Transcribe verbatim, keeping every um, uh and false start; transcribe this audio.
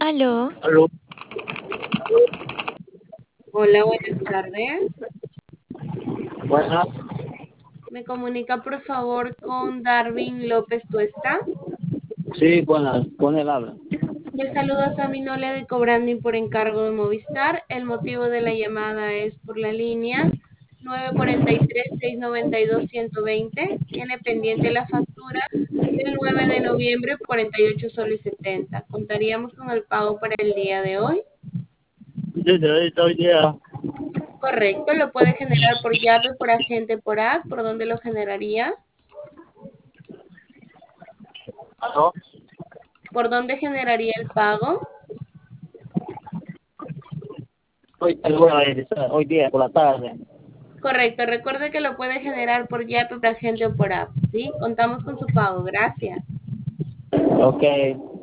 Aló, Aló, Hola, buenas tardes. buenas. Me comunica por favor con Darwin López Tuesta. Sí, buenas, con él habla. Le saludo a Sami Nolia de Cobranding por encargo de Movistar. El motivo de la llamada es por la línea nueve cuatro tres, seis nueve dos, uno cero dos cero. Tiene pendiente la factura del nueve de noviembre, cuarenta y ocho soles setenta. Contaríamos con el pago para el día de hoy. Desde ahorita hoy día, Correcto, lo puede generar por llave, por agente, por A C. ¿Por dónde lo generaría? aló, ¿Por dónde generaría el pago? hoy, lo voy a realizar hoy día por la tarde. Correcto, recuerde que lo puede generar por Yape, por agente o por app, ¿sí? Contamos con su pago, gracias. Ok.